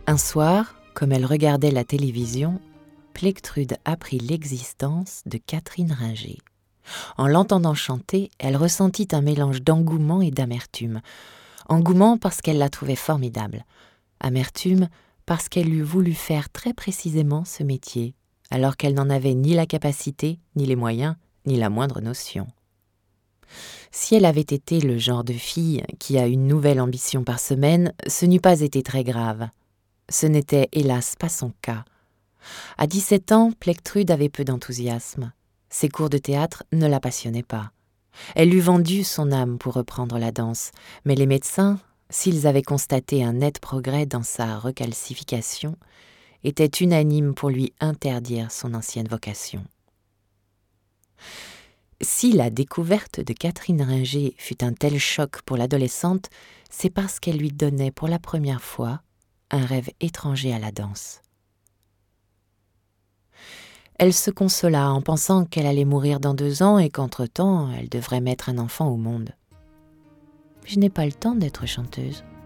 Un soir, comme elle regardait la télévision, Plectrude apprit l'existence de Catherine Ringer. En l'entendant chanter, elle ressentit un mélange d'engouement et d'amertume. Engouement parce qu'elle la trouvait formidable. Amertume parce qu'elle eût voulu faire très précisément ce métier, alors qu'elle n'en avait ni la capacité, ni les moyens, ni la moindre notion. Si elle avait été le genre de fille qui a une nouvelle ambition par semaine, ce n'eût pas été très grave. Ce n'était hélas pas son cas. À 17 ans, Plectrude avait peu d'enthousiasme. Ses cours de théâtre ne la passionnaient pas. Elle eût vendu son âme pour reprendre la danse, mais les médecins, s'ils avaient constaté un net progrès dans sa recalcification, étaient unanimes pour lui interdire son ancienne vocation. Si la découverte de Catherine Ringer fut un tel choc pour l'adolescente, c'est parce qu'elle lui donnait pour la première fois un rêve étranger à la danse. Elle se consola en pensant qu'elle allait mourir dans 2 ans et qu'entre-temps, elle devrait mettre un enfant au monde. « Je n'ai pas le temps d'être chanteuse.